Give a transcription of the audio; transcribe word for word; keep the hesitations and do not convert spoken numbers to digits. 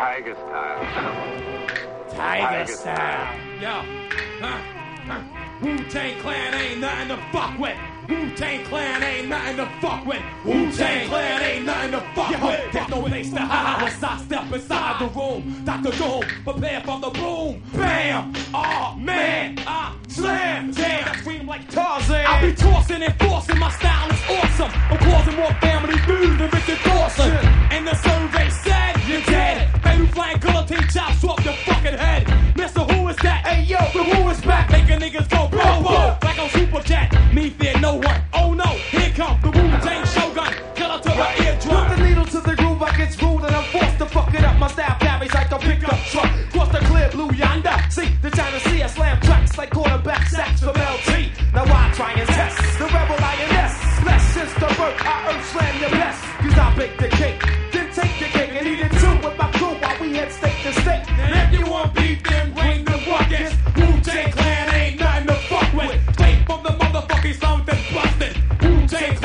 Tiger style. Tiger style. Yo. Huh. Huh. Wu-Tang Clan ain't nothing to fuck with. Wu-Tang Clan ain't nothing to fuck with. Wu-Tang Clan ain't nothing to fuck yeah, with. There's no place to hide once I step inside the room. Doctor Doom, prepare for the boom. Bam! Oh man, I slam. Damn, I scream like Tarzan. I be tossing and forcing, my style is awesome. I'm causing more family feud than Richard Dawson. And the survey said you're dead. Baby flying guillotine chops off your fucking head. Mister Who is that? Hey yo, the Who is back. Making niggas go boom, like on Superjet. Me fear no one. Oh no, here comes the Wu-Tang Shogun. Killer to my eardrum. Put the needle to the groove, I get screwed and I'm forced to fuck it up. My style carries like a pickup truck. Cross the clear blue yonder. See the China Sea, I slam tracks like quarterback sacks from L T. Now I try and test the rebel lioness. Less since the birth, I earth slam your best. Cause I bake the cake, then take the cake and eat it too with my crew while we head state to state. And if you want beef, then bring the buckets. Wu-Tang Clan ain't nothing to fuck with. Straight from the motherfucking something busted. Wu-Tang